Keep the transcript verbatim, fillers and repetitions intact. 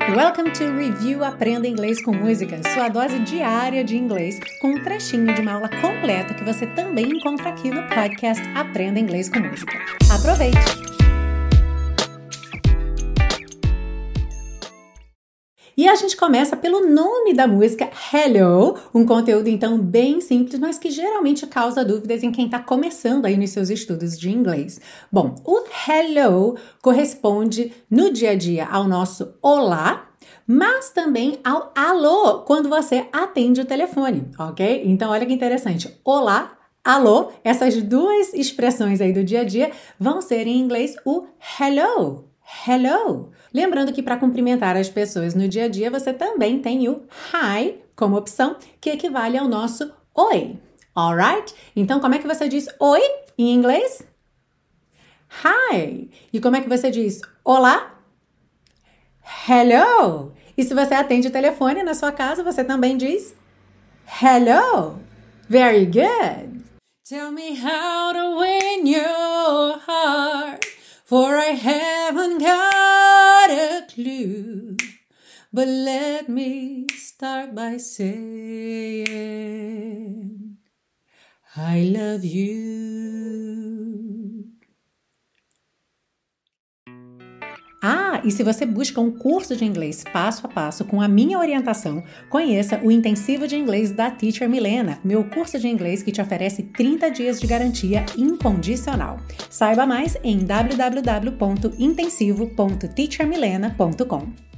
Welcome to Review Aprenda Inglês com Música, sua dose diária de inglês, com um trechinho de uma aula completa que você também encontra aqui no podcast Aprenda Inglês com Música. Aproveite! E a gente começa pelo nome da música, Hello, um conteúdo então bem simples, mas que geralmente causa dúvidas em quem está começando aí nos seus estudos de inglês. Bom, o hello corresponde no dia a dia ao nosso olá, mas também ao alô, quando você atende o telefone, ok? Então olha que interessante, olá, alô, essas duas expressões aí do dia a dia vão ser em inglês o hello. Hello! Lembrando que para cumprimentar as pessoas no dia a dia, você também tem o hi como opção, que equivale ao nosso oi. Alright? Então, como é que você diz oi em inglês? Hi! E como é que você diz olá? Hello! E se você atende o telefone na sua casa, você também diz hello! Very good! Tell me how to win your heart. For I haven't got a clue, but let me start by saying I love you. Ah, e se você busca um curso de inglês passo a passo com a minha orientação, conheça o Intensivo de Inglês da Teacher Milena, meu curso de inglês que te oferece trinta dias de garantia incondicional. Saiba mais em w w w ponto intensivo ponto teacher milena ponto com.